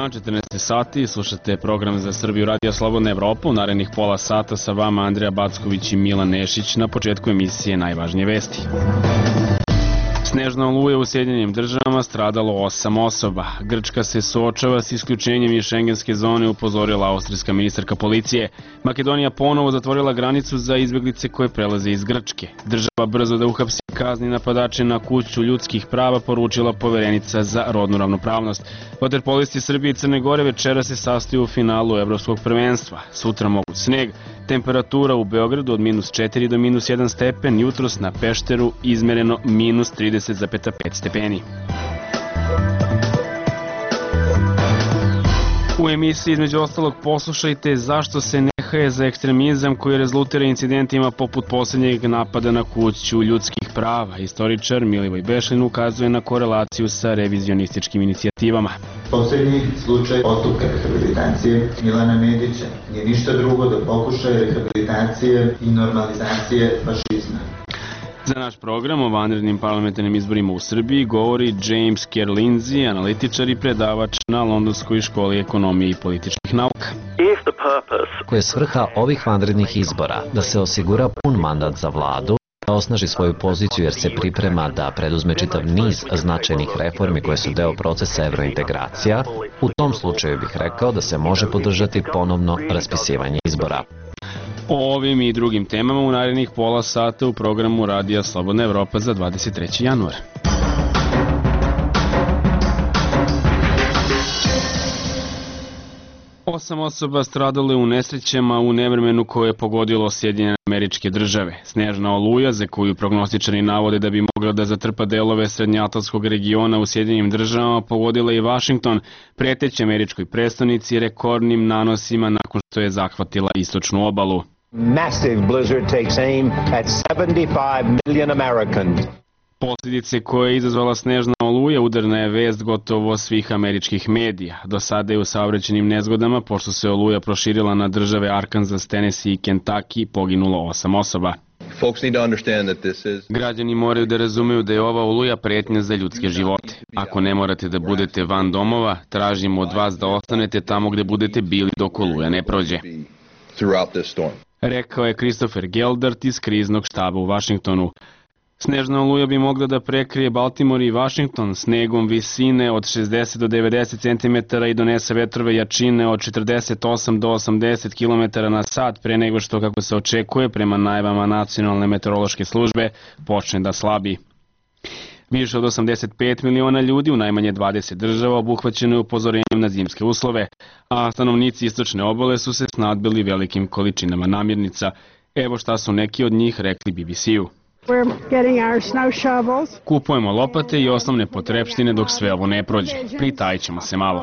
dan, 14 sati, slušate program za Srbiju Radio Slobodna Evropa. U narednih pola sata sa vama Andrija Backović i Milan Nešić. Na početku emisije najvažnije vesti. Snežna oluja u Sjedinjenim Državama, stradalo 8 osoba. Grčka se suočava s isključenjem iz šengenske zone, upozorila austrijska ministarka policije. Makedonija ponovo zatvorila granicu za izbjeglice koje prelaze iz Grčke. Država brzo da uhapsi kazni napadače na kuću ljudskih prava, poručila poverenica za rodnu ravnopravnost. Vaterpolisti Srbije i Crne Gore večera se sastaju u finalu Evropskog prvenstva. Sutra moguć sneg. Temperatura u Beogradu od -4 do -1 stepen, jutros na Pešteru izmereno -30,5 stepeni. U emisiji između ostalog poslušajte zašto se nehaje za ekstremizam koji rezultira incidentima poput posljednjeg napada na kuću ljudskih prava. Istoričar Milivoj Bešlin ukazuje na korelaciju sa revizionističkim inicijativama. Posljednji slučaj postupka rehabilitacije Milana Medića nije ništa drugo do pokušaja rehabilitacije i normalizacije fašizma. Za naš program o vanrednim parlamentarnim izborima u Srbiji govori James Kerr Lindsay, analitičar i predavač na Londonskoj školi ekonomije i političkih nauka. Koja je svrha ovih vanrednih izbora? Da se osigura pun mandat za vladu, da osnaži svoju poziciju jer se priprema da preduzme čitav niz značajnih reformi koje su deo procesa evrointegracija. U tom slučaju bih rekao da se može podržati ponovno raspisivanje izbora. O ovim i drugim temama u narednih pola sata u programu Radija Slobodna Evropa za 23. januar. Osam osoba stradale u nesrećama u nevremenu koje je pogodilo Sjedinjene Američke Države. Snežna oluja, za koju prognostičari navode da bi mogla da zatrpa delove srednjoatlantskog regiona u Sjedinjenim Državama, pogodila i Vašington, preteći američkoj prestonici rekordnim nanosima nakon što je zahvatila istočnu obalu. Massive blizzard takes aim at 75 million Americans. Posljedice koje je izazvala snežna oluja udarna je vest gotovo svih američkih medija. Do sada je u saobraćajnim nezgodama, pošto se oluja proširila na države Arkansas, Tennessee i Kentucky, poginulo 8 osoba. Građani moraju da razumeju da je ova oluja pretnja za ljudske živote. Ako ne morate da budete van domova, tražimo od vas da ostanete tamo gde budete bili dok oluja ne prođe. Rekao je Christopher Geldart iz kriznog štaba u Vašingtonu. Snežna oluja bi mogla da prekrije Baltimore i Washington snegom visine od 60 do 90 cm i donese vetrove jačine od 48 do 80 km na sat pre nego što, kako se očekuje, prema najavama Nacionalne meteorološke službe, počne da slabi. Više od 85 miliona ljudi u najmanje 20 država obuhvaćeno je upozorenjem na zimske uslove, a stanovnici istočne obale su se snadbili velikim količinama namirnica. Evo šta su neki od njih rekli BBC-u. Kupujemo lopate i osnovne potrepštine dok sve ovo ne prođe. Pritajit ćemo se malo.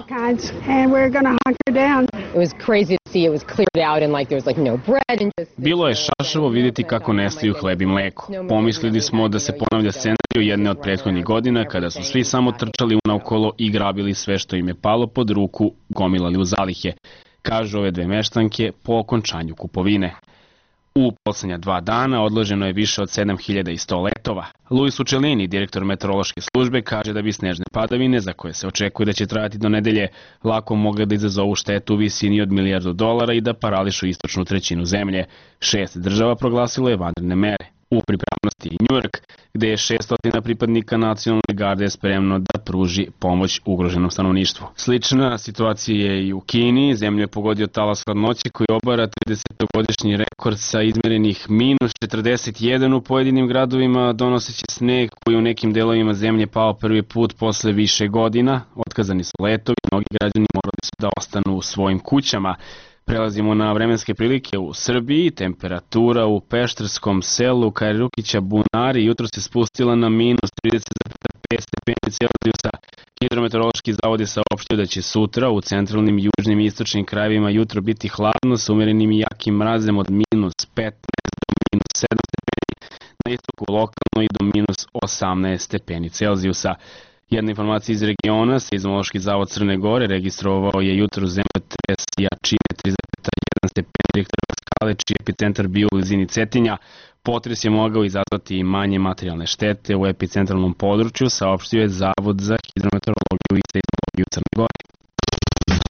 Bilo je šašavo vidjeti kako nestaju hleb i mleko. Pomislili smo da se ponavlja scenariju jedne od prethodnih godina kada su svi samo trčali unaokolo i grabili sve što im je palo pod ruku, gomilali u zalihe, kažu ove dve meštanke po okončanju kupovine. U poslednja 2 dana odloženo je više od 7100 letova. Luis Ucellini, direktor meteorološke službe, kaže da bi snežne padavine, za koje se očekuje da će trajati do nedelje, lako mogle da izazovu štetu u visini od $1 milijardu i da parališu istočnu trećinu zemlje. 6 država proglasilo je vanredne mere. U pripravnosti i Njujork, gde je 600 pripadnika nacionalne garde spremno da pruži pomoć ugroženom stanovništvu. Slična situacija je i u Kini. Zemlju je pogodio talas hladnoće koji obara 30-godišnji rekord sa izmerenih -41 u pojedinim gradovima, donoseći sneg koji u nekim delovima zemlje pao prvi put posle više godina. Otkazani su letovi, mnogi građani morali su da ostanu u svojim kućama. Prelazimo na vremenske prilike u Srbiji. Temperatura u pešterskom selu Kajrukića Bunari jutro se spustila na -30,5 stepeni Celzijusa. Hidrometeorološki zavod je saopštio da će sutra u centralnim, južnim i istočnim krajevima jutro biti hladno sa umerenim i jakim mrazem od -15 do -7 stepeni, na istoku lokalno i do -18 stepeni Celzijusa. Jedna informacija iz regiona, Seizmološki zavod Crne Gore registrovao je jutro zemljotres jačine 3,1 stepeni Richterove skale, čiji epicentar bio u blizini Cetinja. Potres je mogao izazvati i manje materijalne štete u epicentralnom području, saopštio je Zavod za hidrometeorologiju i seizmologiju Crne Gore.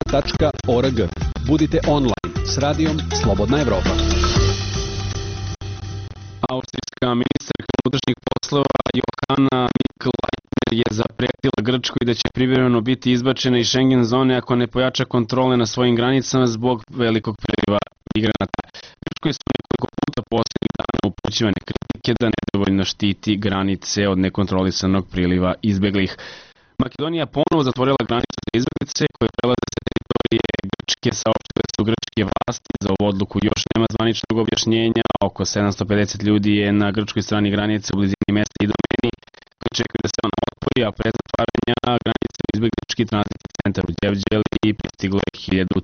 slobodnaevropa.org. Budite online s radijom Slobodna Evropa. Austrijska ministarka unutrašnjih poslova Johanna Mikl-Leitner je zapretila Grčkoj da će privremeno biti izbačena iz Schengen zone ako ne pojača kontrole na svojim granicama zbog velikog priliva migranata. Grčkoj su nekoliko puta posljednjih dana upućivane kritike da nedovoljno štiti granice od nekontrolisanog priliva izbeglih. Makedonija ponovo zatvorila granicu za izbeglice koje prelaze sa teritorije Grčke, saopštile su grčke vlasti. Za ovu odluku još nema zvaničnog objašnjenja. Oko 750 ljudi je na grčkoj strani granice u blizini mesta Idomeni koji čekaju da se ona otvori, a pre zatvaranja granice u izbeglički tranzitni centar u Đevđeli pristiglo je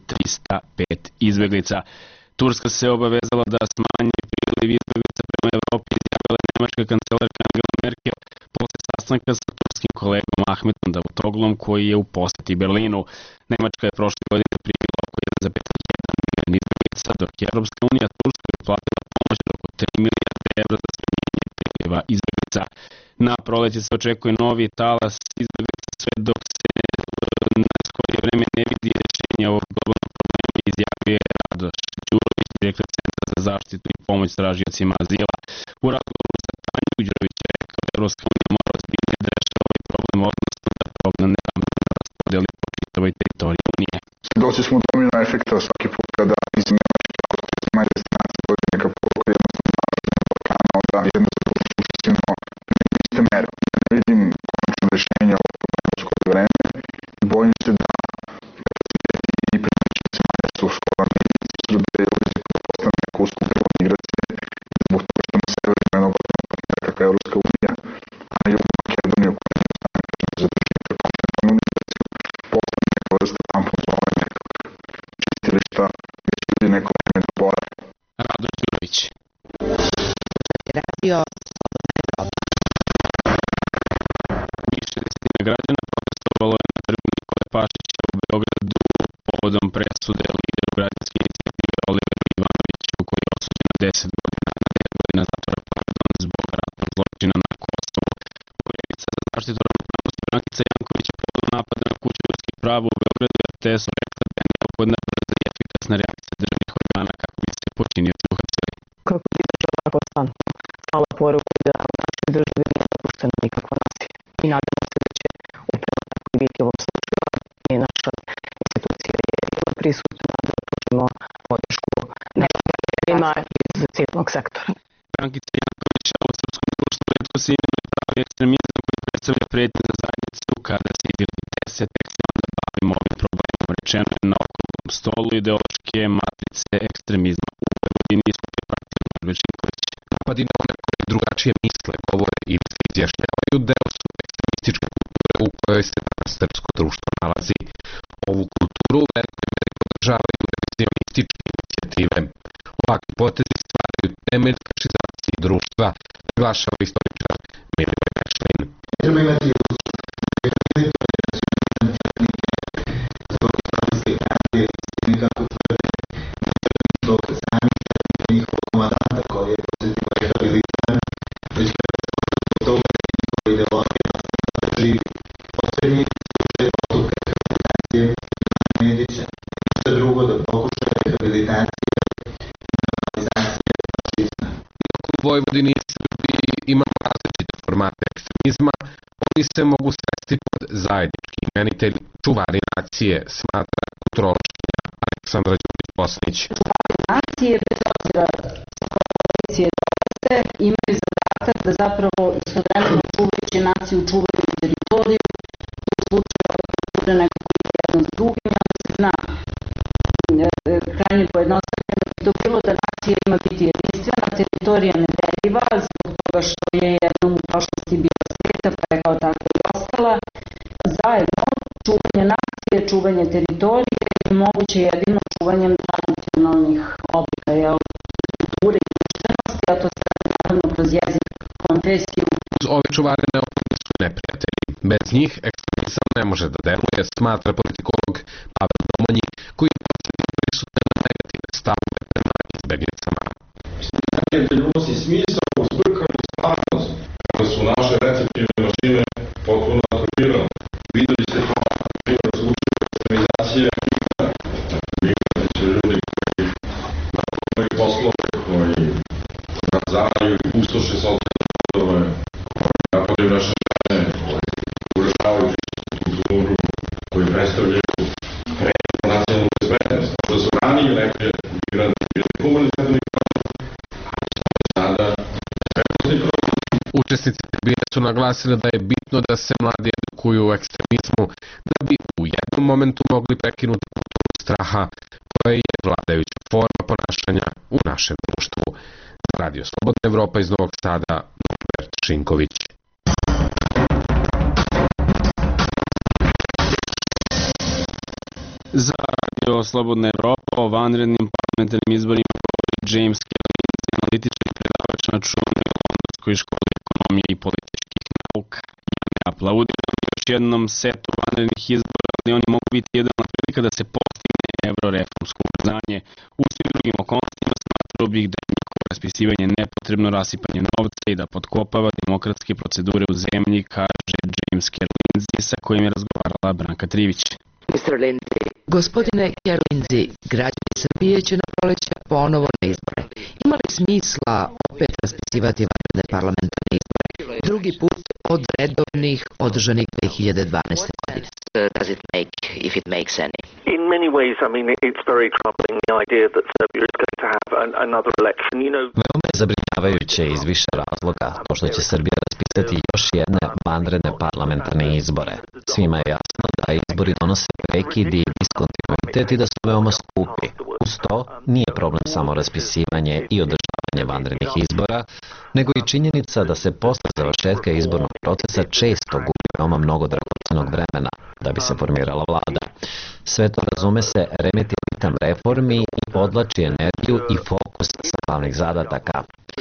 1305 izbeglica. Turska se obavezala da smanji priliv izbeglica prema Evropi, izjavila je nemačka kancelarka Angela Merkel posle sastanka sa turskim kolegom Ahmetom Davutoglom koji je u poseti Berlinu. Nemačka je prošle godine primila oko 1,1 milion izbeglica, dok je Europska unija Turskoj uplatila pomoć od oko 3 milijarde evra za smanjenje priliva izbeglica. Na proleće se očekuje novi talas izbeglica sve dok se na skorije vreme ne vidi rješenje ovog globalnog problema, izjavio je Radoš Đurović, direktor Centra za zaštitu i pomoć tražiocima azila. U razgovoru sa Tanju Đurović je rekao da Evropska unija mora ozbiljnije da reši ovaj problem, odnosno da program neravnomjerno raspodeli po čitavoj teritoriji Unije. Doći smo do domino efekta svaki put kada iz Nemačke kako te zemalje destinacije dođe neka poruka jednostavno na Balkana, onda jednostavno suštinsko iste mere. Ja ne vidim konačno rešenje ovog problema u skoro vreme i bojim se da kapaciteti i prenoćnih zemalja su skorani iz Srbije u riziku da postane neko uskupilo migracije zbog toga što na severu ima jednog odrednog partnera kakva je Evropska unija, a na jugu Makedoniju koja ne ostane kažem da zadrži interkontinentalnu migraciju postane neka vrsta tampon zone nekog čistilišta gdje će ljudi neko vreme da borave. Radoš Đurović. Radio Više desetina građana protestovalo je na trgu Nikole Pašića u Beogradu povodom presude lideru građanske inicijative Oliveru Ivanoviću koji je osuđen na 10 godina zatvora zbog ratnog zločina na Kosovu. Poverenica za zaštitu ravnopravnosti Brankica Janković je povodom napada na kuću ljudskih prava u Beogradu RTS-u rekla da je neophodna brza i efikasna reakcija državnih organa kako bi se počinioci uhapsili. kako bi država konstantno slala poruku da u našoj državi nije dopušteno nikakvo nasilje. I nadamo se da će upravo tako i biti u ovom slučaju, i naša institucija je bila prisutna da pružimo podršku nekoga iz civilnog sektora. Brankica Janković, u srpskom društvu retko se imenuje pravi ekstremizam koji predstavlja pretnju za zajednicu. Kada se izgleda se tek se onda bavimo ovim problemom, rečeno je na okruglom stolu ideološke matrice ekstremizma u Vojvodini iskupio Brankica Janković. Napadi na one koji drugačije misle, govore ili se izjašnjavaju deo su ekstremističke kulture u kojoj se danas srpsko društvo nalazi. Ovu kulturu u velikoj meri podržavaju revizionističke inicijative. Ovakvi potezi stvaraju temelj fašizacije društva, naglašava istoričar Milivoj Bečlin. Treba imati zbog istorijske pravde istine kako tvrde, zbog samih njihovog komandanta koji je pozitivno rehabilitovan, već zbog toga da njihova ideologija nastavno da živi. Poslednji slučaj postupka rehabilitacije Milana Medića je ništa drugo da pokuša rehabilitacije i normalizacije fašizma. U Vojvodini i Srbiji imamo različite formate ekstremizma, oni se mogu svesti pod zajednički imenitelj čuvari nacije, smatra kulturološkinja Aleksandra Đurić-Bosnić. Čuvari nacije, bez obzira sa koalicije dolaze, imaju zadatak da zapravo istovremeno čuvajući naciju, čuvaju teritoriju, u slučaju ove kulture nekako jedno s drugim, onda se zna krajnje pojednostavljeno da bi to bilo da nacija ima biti jedinstvena, teritorija nedeljiva, zbog toga što je jednom u prošlosti bila sveta, pa je kao takva i ostala. Zajedno, čuvanje nacije, čuvanje teritorije je moguće jedino čuvanjem tradicionalnih oblika kulture i društvenosti, a to se naravno kroz jezik, konfesiju. Ove čuvare neophodni su neprijatelji. Bez njih ekstremizam ne može da deluje, smatra politikolog Pavel Domanji, koji je posebno prisutan na negativne stavove prema izbeglicama. Neprijatelj unosi smisao u zbrkanu stvarnost, kada su naše receptivne mašine potpuno atrofirane. Videli ste to na primjer u slučaju ekstremizacije učesnici tribine su naglasili da je bitno da se mladi edukuju u ekstremizmu, da bi u jednom momentu mogli prekinuti kulturu straha koja je vladajuća forma ponašanja u našem društvu. Radio Slobodna Evropa iz Novog Sada, Norbert Šinković. Za Radio Slobodna Evropa o vanrednim parlamentarnim izborima govori James Kellins, analitički predavač na čuvenoj Londonskoj školi ekonomije i političkih nauka. Ja ne aplaudiram još jednom setu vanrednih izbora, ali oni mogu biti jedna prilika da se postigne evroreformsko ubrzanje. U svim drugim okolnostima smatrao bih da je njihovo raspisivanje nepotrebno rasipanje novca i da potkopava demokratske procedure u zemlji, kaže James Kellins, sa kojim je razgovarala Branka Trivić. Gospodine Kerlinzi, građani Srbije će na proleće ponovo na izbore. Ima li smisla opet raspisivati vanredne parlamentarne izbore? Drugi put od redovnih održanih 2012. godine. Does it make, if it makes any? In many ways, I mean, it's very troubling the idea that Serbia is going to have another election. You know, veoma je zabrinjavajuće iz više razloga, pošto će Srbija raspisati još jedne vanredne parlamentarne izbore. Svima je jasno da izbori donose prekid i diskontinuitet i da su veoma skupi. Uz to nije problem samo raspisivanje i održavanje vanrednih izbora, nego i činjenica da se posle završetka izbornog procesa često gubi veoma mnogo dragocenog vremena da bi se formirala vlada. Sve to, razume se, remeti ritam reformi i podvlači energiju i fokus sa glavnih zadataka.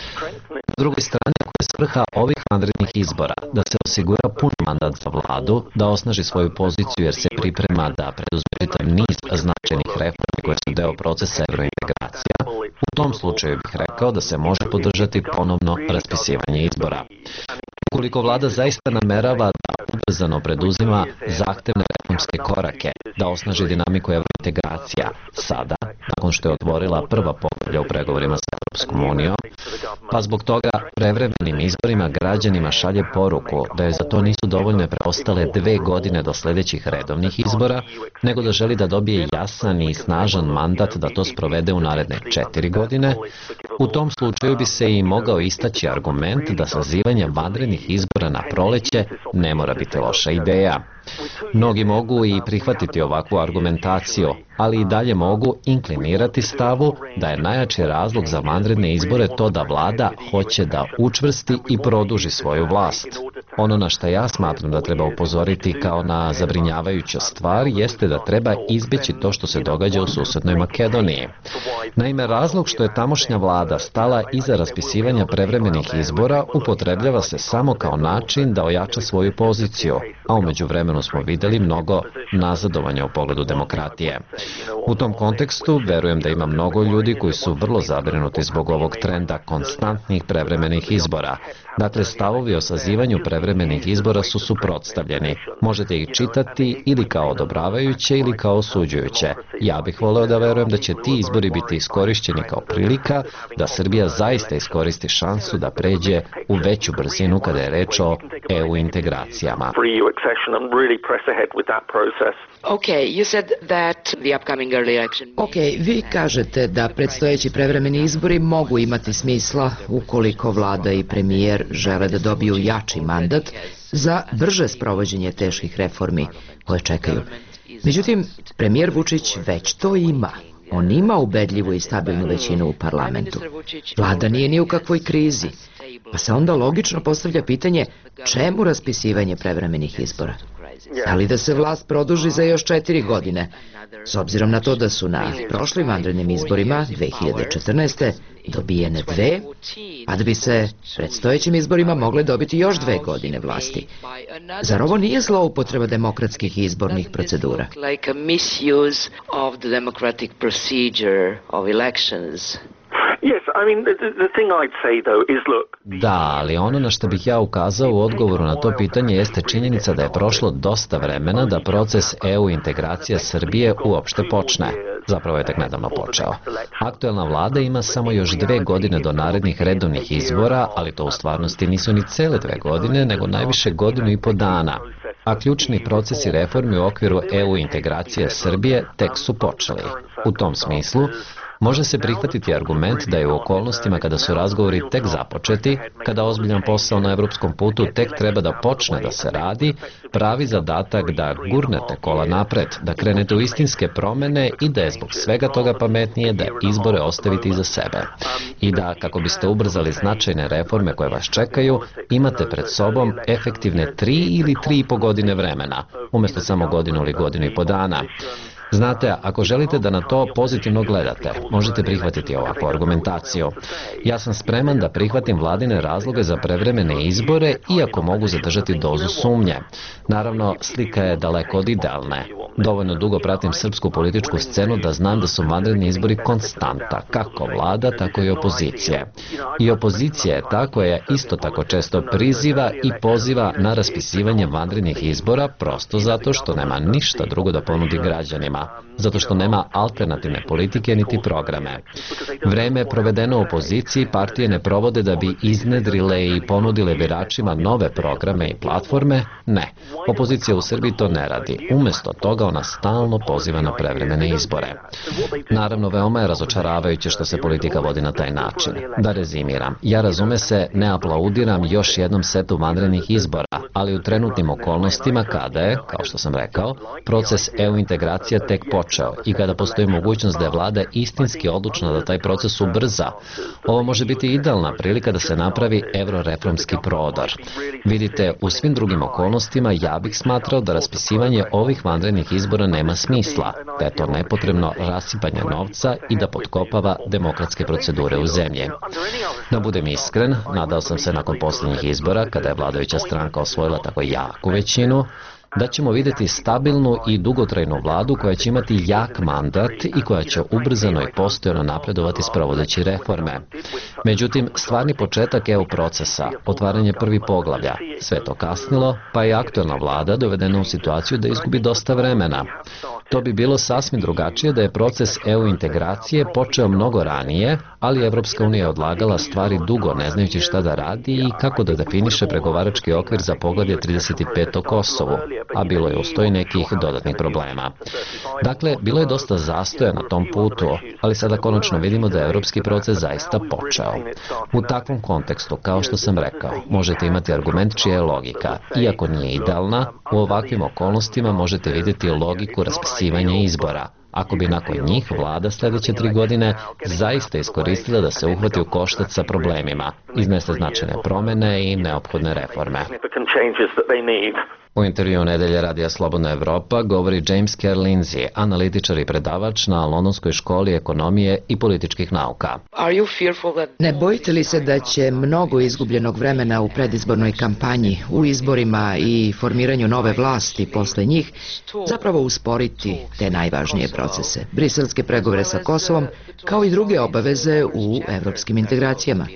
Na drugoj strani, ako je svrha ovih vanrednih izbora da se osigura pun mandat za vladu, da osnaži svoju poziciju jer se priprema da preduzme čitav niz značajnih reformi koje su deo procesa evrointegracija, u tom slučaju bih rekao da se može podržati ponovno raspisivanje izbora. Ukoliko vlada zaista namerava da ubrzano preduzima zahtevne reformske korake, da osnaži dinamiku evrointegracija sada, nakon što je otvorila prva poglavlja u pregovorima sa Europskom unijom, pa zbog toga prevremenim izborima građanima šalje poruku da je za to nisu dovoljne preostale 2 godine do sledećih redovnih izbora, nego da želi da dobije jasan i snažan mandat da to sprovede u naredne 4 godine, u tom slučaju bi se i mogao istaći argument da sazivanje vanrednih izbora na proleće ne mora biti loša ideja. Mnogi mogu i prihvatiti ovakvu argumentaciju, ali i dalje mogu inklinirati stavu da je najjači razlog za vanredne izbore to da vlada hoće da učvrsti i produži svoju vlast. Ono na šta ja smatram da treba upozoriti kao na zabrinjavajuću stvar jeste da treba izbjeći to što se događa u susednoj Makedoniji. Naime, razlog što je tamošnja vlada stala iza raspisivanja prevremenih izbora upotrebljava se samo kao način da ojača svoju poziciju, a u međuvremenu smo videli mnogo nazadovanja u pogledu demokratije. U tom kontekstu verujem da ima mnogo ljudi koji su vrlo zabrinuti zbog ovog trenda konstantnih prevremenih izbora. Dakle, stavovi o sazivanju prevremenih izbora su suprotstavljeni. Možete ih čitati ili kao odobravajuće ili kao osuđujuće. Ja bih voleo da verujem da će ti izbori biti iskorišćeni kao prilika da Srbija zaista iskoristi šansu da pređe u veću brzinu kada je reč o EU integracijama. Ok, vi kažete da predstojeći prevremeni izbori mogu imati smisla ukoliko vlada i premijer žele da dobiju jači mandat za brže sprovođenje teških reformi koje čekaju. Međutim, premijer Vučić već to ima. On ima ubedljivu i stabilnu većinu u parlamentu. Vlada nije ni u kakvoj krizi. Pa se onda logično postavlja pitanje čemu raspisivanje prevremenih izbora? Da li da se vlast produži za još 4 godine, s obzirom na to da su na prošlim vanrednim izborima 2014. dobijene 2, a da bi se predstojećim izborima mogle dobiti još 2 godine vlasti. Zar ovo nije zloupotreba demokratskih izbornih procedura? Da, ali ono na što bih ja ukazao u odgovoru na to pitanje jeste činjenica da je prošlo dosta vremena da proces EU integracija Srbije uopšte počne. Zapravo je tek nedavno počeo. Aktuelna vlada ima samo još 2 godine do narednih redovnih izbora, ali to u stvarnosti nisu ni cele 2 godine, nego najviše 1,5 godina dana. A ključni procesi reformi u okviru EU integracije Srbije tek su počeli. U tom smislu, Može se prihvatiti argument da je u okolnostima kada su razgovori tek započeti, kada ozbiljan posao na evropskom putu tek treba da počne da se radi, pravi zadatak da gurnete kola napred, da krenete u istinske promene i da je zbog svega toga pametnije da izbore ostavite iza sebe. I da, kako biste ubrzali značajne reforme koje vas čekaju, imate pred sobom efektivne 3 ili 3,5 godine vremena, umjesto samo godinu ili godinu i po dana. Znate, ako želite da na to pozitivno gledate, možete prihvatiti ovakvu argumentaciju. Ja sam spreman da prihvatim vladine razloge za prevremene izbore, iako mogu zadržati dozu sumnje. Naravno, slika je daleko od idealne. Dovoljno dugo pratim srpsku političku scenu da znam da su vanredni izbori konstanta, kako vlada, tako i opozicije. I opozicija je ta koja isto tako često priziva i poziva na raspisivanje vanrednih izbora prosto zato što nema ništa drugo da ponudi građanima, zato što nema alternativne politike niti programe. Vreme provedeno u opoziciji partije ne provode da bi iznedrile i ponudile biračima nove programe i platforme, ne. Opozicija u Srbiji to ne radi. Umjesto toga ona stalno poziva na prevremene izbore. Naravno, veoma je razočaravajuće što se politika vodi na taj način. Da rezimiram, ja razume se, ne aplaudiram još jednom setu vanrednih izbora, ali u trenutnim okolnostima kada je, kao što sam rekao, proces EU integracija tek počeo i kada postoji mogućnost da je vlada istinski odlučna da taj proces ubrza, ovo može biti idealna prilika da se napravi evroreformski prodor. Vidite, u svim drugim okolnostima ja bih smatrao da raspisivanje ovih vanrednih izbora nema smisla, da je to nepotrebno rasipanje novca i da potkopava demokratske procedure u zemlji. Da budem iskren, nadao sam se nakon posljednjih izbora, kada je vladajuća stranka osvojila tako jaku većinu, da ćemo vidjeti stabilnu i dugotrajnu vladu koja će imati jak mandat i koja će ubrzano i postojano napredovati sprovodeći reforme. Međutim, stvarni početak EU procesa, otvaranje prvih poglavlja, sve to kasnilo, pa je aktualna vlada dovedena u situaciju da izgubi dosta vremena. To bi bilo sasvim drugačije da je proces EU integracije počeo mnogo ranije, ali Evropska unija je odlagala stvari dugo ne znajući šta da radi i kako da definiše pregovarački okvir za poglavlje 35 o Kosovu, a bilo je uz to i nekih dodatnih problema. Dakle, bilo je dosta zastoja na tom putu, ali sada konačno vidimo da je evropski proces zaista počeo. U takvom kontekstu, kao što sam rekao, možete imati argument čija je logika. Iako nije idealna, u ovakvim okolnostima možete vidjeti logiku raspisivanja izbora, ako bi nakon njih vlada sljedeće 3 godine zaista iskoristila da se uhvati u koštac sa problemima, iznese značajne promjene i neophodne reforme. U intervju Nedelje radija Slobodna Evropa govori James Kerr Lindsay, analitičar i predavač na Londonskoj školi ekonomije i političkih nauka. Ne bojite li se da će mnogo izgubljenog vremena u predizbornoj kampanji, u izborima i formiranju nove vlasti posle njih zapravo usporiti te najvažnije procese, briselske pregovore sa Kosovom, kao i druge obaveze u evropskim integracijama?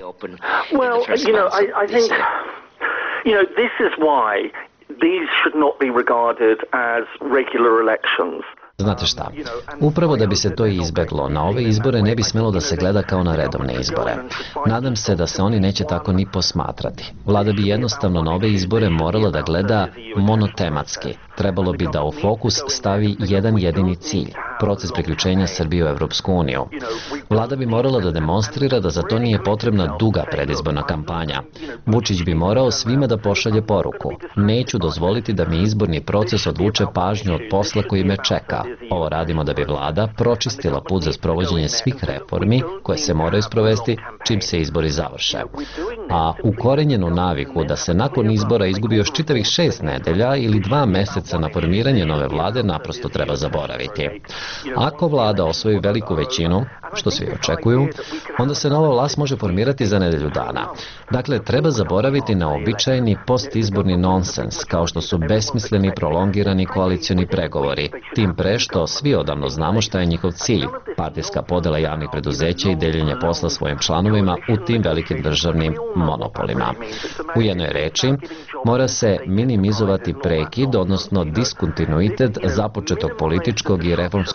These should not be regarded as regular elections. Znate šta, upravo da bi se to izbeglo, na ove izbore ne bi smjelo da se gleda kao na redovne izbore. Nadam se da se oni neće tako ni posmatrati. Vlada bi jednostavno na ove izbore morala da gleda monotematski. Trebalo bi da u fokus stavi jedan jedini cilj, proces priključenja Srbije u Evropsku uniju. Vlada bi morala da demonstrira da za to nije potrebna duga predizborna kampanja. Vučić bi morao svima da pošalje poruku: neću dozvoliti da mi izborni proces odvuče pažnju od posla koji me čeka. Ovo radimo da bi vlada pročistila put za sprovođenje svih reformi koje se moraju sprovesti čim se izbori završe. A ukorenjenu naviku da se nakon izbora izgubi još čitavih 6 nedelja ili 2 meseca na formiranje nove vlade naprosto treba zaboraviti. Ako vlada osvoji veliku većinu, što svi očekuju, onda se nova vlast može formirati za nedelju dana. Dakle, treba zaboraviti na običajni postizborni nonsens, kao što su besmisleni prolongirani koalicioni pregovori, tim pre što svi odavno znamo šta je njihov cilj, partijska podela javnih preduzeća i deljenje posla svojim članovima u tim velikim državnim monopolima. U jednoj reči, mora se minimizovati prekid, odnosno diskontinuitet započetog političkog i reformskog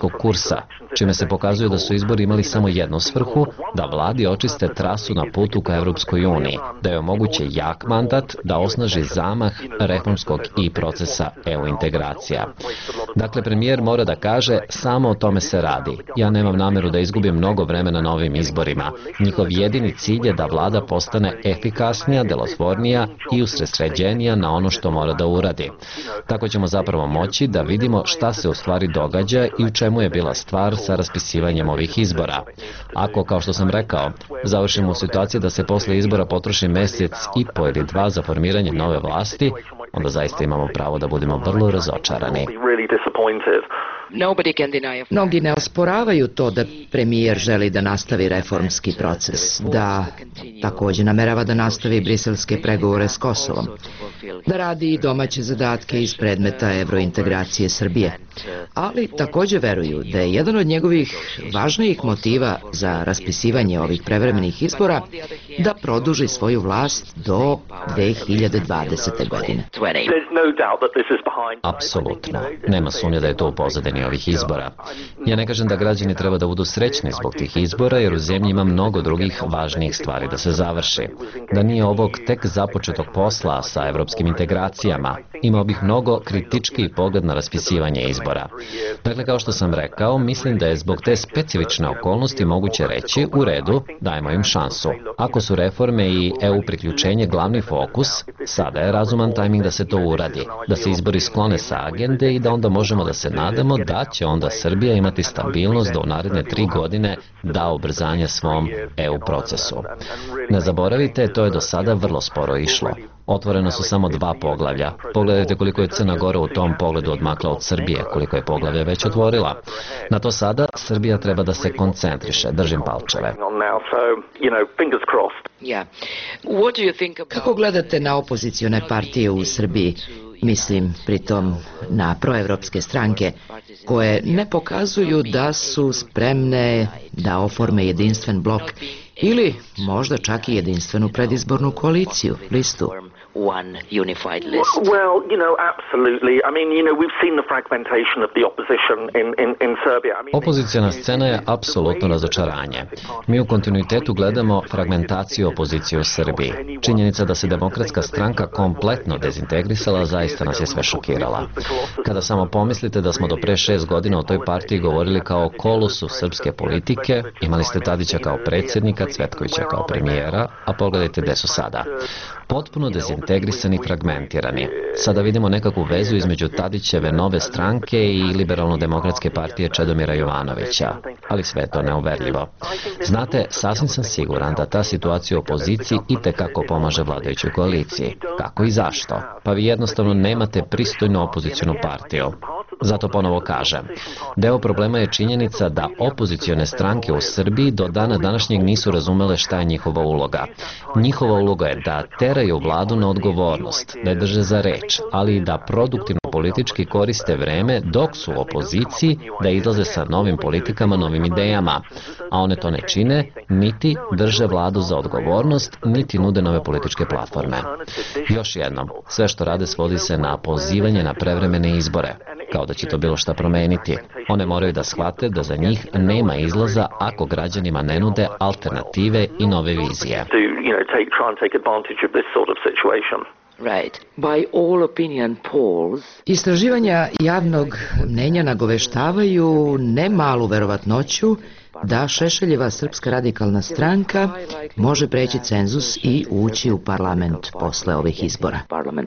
evropskog kursa, čime se pokazuje da su izbori imali samo jednu svrhu, da vladi očiste trasu na putu ka Evropskoj uniji, da je omoguće jak mandat, da osnaži zamah reformskog i procesa EU integracija. Dakle, premijer mora da kaže, samo o tome se radi. Ja nemam nameru da izgubim mnogo vremena na ovim izborima. Njihov jedini cilj je da vlada postane efikasnija, delotvornija i usredsređenija na ono što mora da uradi. Tako ćemo zapravo moći da vidimo šta se u stvari događa i u čemu je bila stvar sa raspisivanjem ovih izbora. Ako, kao što sam rekao, završimo u situaciji da se posle izbora potroši mesec i po ili dva za formiranje nove vlasti, onda zaista imamo pravo da budemo vrlo razočarani. Mnogi ne osporavaju to da premijer želi da nastavi reformski proces, da takođe namerava da nastavi briselske pregovore s Kosovom, da radi i domaće zadatke iz predmeta evrointegracije Srbije, ali takođe veruju da je jedan od njegovih važnijih motiva za raspisivanje ovih prevremenih izbora da produži svoju vlast do 2020. godine. Apsolutno. Nema sumnje da je to u pozadini ovih izbora. Ja ne kažem da građani treba da budu srećni zbog tih izbora, jer u zemlji ima mnogo drugih važnijih stvari da se završi. Da nije ovog tek započetog posla sa evropskim integracijama, imao bih mnogo kritički pogled na raspisivanje izbora. Dakle, kao što sam rekao, mislim da je zbog te specifične okolnosti moguće reći, u redu, dajmo im šansu. Ako su reforme i EU priključenje glavni fokus, sada je razuman tajming da se to uradi, da se izbori sklone sa agende i da onda možemo da se nadamo da će onda Srbija imati stabilnost da u naredne 3 godine da ubrzanje svom EU procesu. Ne zaboravite, to je do sada vrlo sporo išlo. Otvoreno su samo 2 poglavlja. Pogledajte koliko je Crna Gora u tom pogledu odmakla od Srbije, koliko je poglavlja već otvorila. Na to sada Srbija treba da se koncentriše, držim palčeve. Kako gledate na opozicione partije u Srbiji? Mislim pritom na proevropske stranke koje ne pokazuju da su spremne da oforme jedinstven blok ili možda čak i jedinstvenu predizbornu koaliciju, listu. One unified list. Well, absolutely. I mean, we've seen the fragmentation of the opposition in Serbia. Opoziciona scena je apsolutno razočaranje. Mi u kontinuitetu gledamo fragmentaciju opozicije u Srbiji. Činjenica da se Demokratska stranka kompletno dezintegrisala zaista nas je sve šokirala. Kada samo pomislite da smo do pre 6 godina o toj partiji govorili kao kolosu srpske politike, imali ste Tadića kao predsjednika, Cvetkovića kao premijera, a pogledajte gde su sada. Potpuno dezintegrisani, fragmentirani. Sada vidimo nekakvu vezu između Tadićeve nove stranke i liberalno-demokratske partije Čedomira Jovanovića, ali sve je to neuverljivo. Znate, sasvim sam siguran da ta situacija u opoziciji itekako pomaže vladajućoj koaliciji. Kako i zašto? Pa vi jednostavno nemate pristojnu opozicionu partiju. Zato ponovo kažem, deo problema je činjenica da opozicione stranke u Srbiji do dana današnjeg nisu razumele šta je njihova uloga. Njihova uloga je da teraju vladu na odgovornost, da je drže za reč, ali i da produktivno politički koriste vreme dok su u opoziciji, da izlaze sa novim politikama, novim idejama, a one to ne čine, niti drže vladu za odgovornost, niti nude nove političke platforme. Još jednom, sve što rade svodi se na pozivanje na prevremene izbore, kao da će to bilo šta promeniti. One moraju da shvate da za njih nema izlaza ako građanima ne nude alternative i nove vizije. Istraživanja javnog mnenja nagoveštavaju ne malu verovatnoću da Šešeljeva Srpska radikalna stranka može preći cenzus i ući u parlament posle ovih izbora.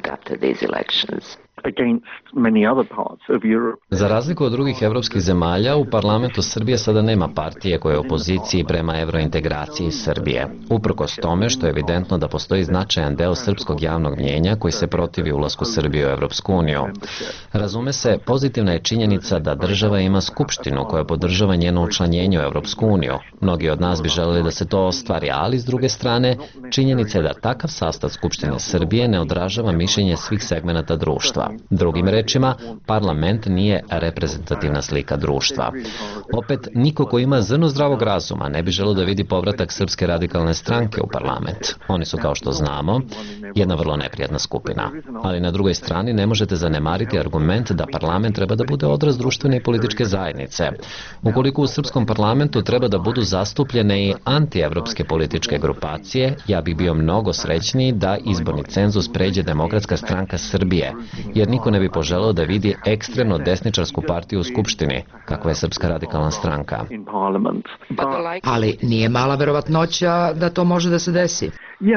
Za razliku od drugih evropskih zemalja, u parlamentu Srbije sada nema partije koje je u opoziciji prema evrointegraciji Srbije. Uprkos tome što je evidentno da postoji značajan deo srpskog javnog mnjenja koji se protivi ulasku Srbije u Evropsku uniju. Razume se, pozitivna je činjenica da država ima skupštinu koja podržava njeno učlanjenje u Evropsku uniju. Mnogi od nas bi želeli da se to ostvari, ali s druge strane, činjenica je da takav sastav Skupštine Srbije ne odražava mišljenje svih segmenata društva. Drugim rečima, parlament nije reprezentativna slika društva. Opet, niko ko ima zrno zdravog razuma ne bi želeo da vidi povratak Srpske radikalne stranke u parlament. Oni su, kao što znamo, jedna vrlo neprijatna skupina. Ali na drugoj strani ne možete zanemariti argument da parlament treba da bude odraz društvene i političke zajednice. Ukoliko u srpskom parlamentu treba da budu zastupljene i antievropske političke grupacije, ja bih bio mnogo srećniji da izborni cenzus pređe Demokratska stranka Srbije, jer niko ne bi poželeo da vidi ekstremno desničarsku partiju u Skupštini, kakva je Srpska radikalna stranka. Ali nije mala verovatnoća da to može da se desi.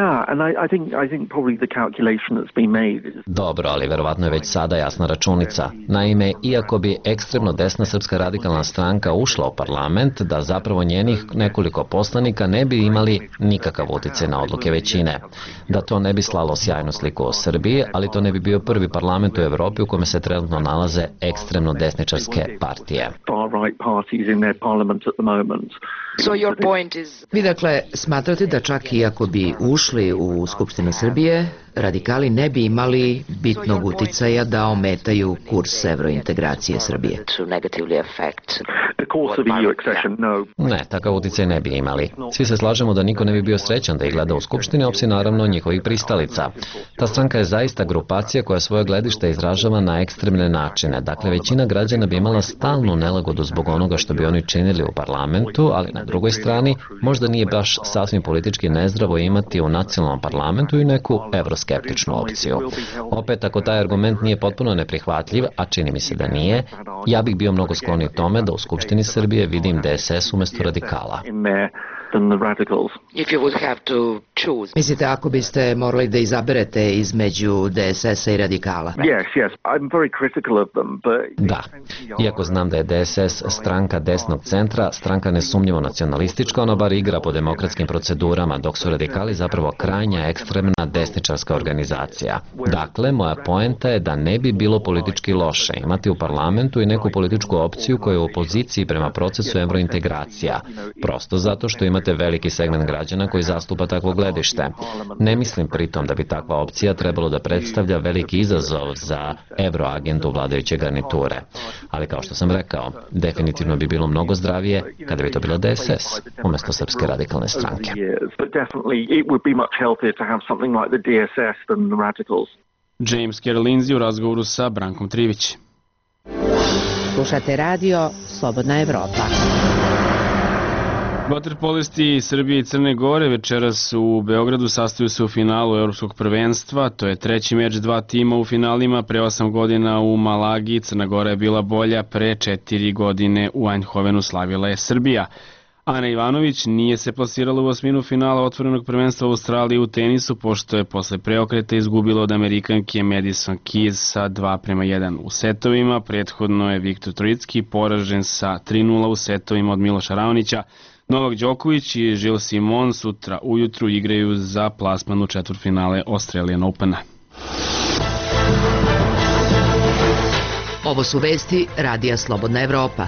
Dobro, ali verovatno je već sada jasna računica. Naime, iako bi ekstremno desna Srpska radikalna stranka ušla u parlament, da zapravo njenih nekoliko poslanika ne bi imali nikakav uticaj na odluke većine. Da to ne bi slalo sjajnu sliku o Srbiji, ali to ne bi bio prvi parlament u Evropi u kome se trenutno nalaze ekstremno desničarske partije. Vi dakle smatrate da čak i ako bi ušli u Skupštinu Srbije, radikali ne bi imali bitnog uticaja da ometaju kurs evrointegracije Srbije? Ne, takav uticaj ne bi imali. Svi se slažemo da niko ne bi bio srećan da ih gleda u Skupštini, osim naravno njihovih pristalica. Ta stranka je zaista grupacija koja svoje gledište izražava na ekstremne načine. Dakle, većina građana bi imala stalnu nelagodu zbog onoga što bi oni činili u parlamentu, ali na drugoj strani možda nije baš sasvim politički nezdravo imati u nacionalnom parlamentu i neku evroskeptičnu opciju. Opet, ako taj argument nije potpuno neprihvatljiv, a čini mi se da nije, ja bih bio mnogo skloniji tome da u Skupštini Srbije vidim DSS umjesto radikala. Mislite, ako biste morali da izaberete između DSS-a i radikala? Da. Iako znam da je DSS stranka desnog centra, stranka nesumnjivo nacionalistička, ona bar igra po demokratskim procedurama, dok su radikali zapravo krajnja ekstremna desničarska organizacija. Dakle, moja poenta je da ne bi bilo politički loše imati u parlamentu i neku političku opciju koja je u opoziciji prema procesu evrointegracija. Prosto zato što imate veliki segment građana koji zastupa takvo gledište. Ne mislim pritom da bi takva opcija trebalo da predstavlja veliki izazov za evroagendu vladajuće garniture. Ali kao što sam rekao, definitivno bi bilo mnogo zdravije kada bi to bila DSS umjesto Srpske radikalne stranke. James Carroll Lindsay u razgovoru sa Brankom Trivić. Slušate radio Slobodna Evropa. Vaterpolisti Srbije i Crne Gore večeras u Beogradu sastaju se u finalu Evropskog prvenstva. To je treći meč dva tima u finalima. Pre 8 godina u Malagi Crna Gora je bila bolja, pre 4 godine u Eindhovenu slavila je Srbija. Ana Ivanović nije se plasirala u osminu finala otvorenog prvenstva u Australiji u tenisu, pošto je posle preokreta izgubila od Amerikanke Madison Keys sa 2:1 u setovima. Prethodno je Viktor Trojicki poražen sa 3:0 u setovima od Miloša Raonića. Novak Đoković i Gilles Simon sutra ujutru igraju za plasman u četvrtfinale Australian Opena. Ovo su vesti Radija Slobodna Evropa.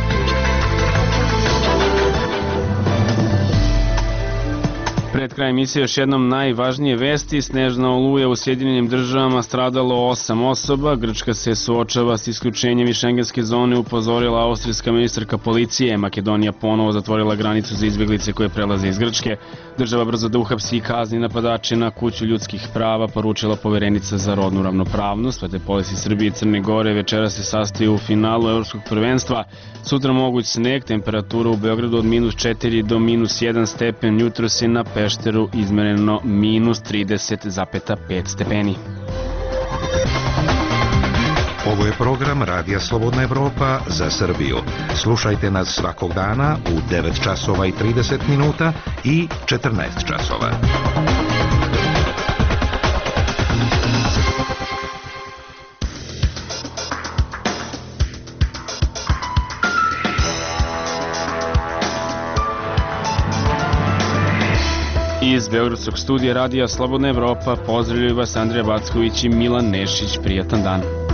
Pred kraj emisije još jednom najvažnije vesti. Snežna oluja u Sjedinjenim Državama, stradalo 8 osoba. Grčka se suočava s isključenjem iz šengenske zone, upozorila austrijska ministarka policije. Makedonija ponovo zatvorila granicu za izbjeglice koje prelaze iz Grčke. Država brzo da uhapsi i kazni napadače na kuću ljudskih prava, poručila poverenica za rodnu ravnopravnost. Vaterpolisti Srbije i Crne Gore večera se sastaju u finalu Evropskog prvenstva. Sutra moguć sneg, temperatura u Beogradu od -4 do -1 stepen, jutros je na Pešteru izmereno -30,5 stepeni. Ovo je program Radija Slobodna Evropa za Srbiju. Slušajte nas svakog dana u 9 časova i 30 minuta i 14 časova. Iz Beogradskog studija Radija Slobodna Evropa pozdravljaju vas Andrija Backović i Milan Nešić. Prijatan dan.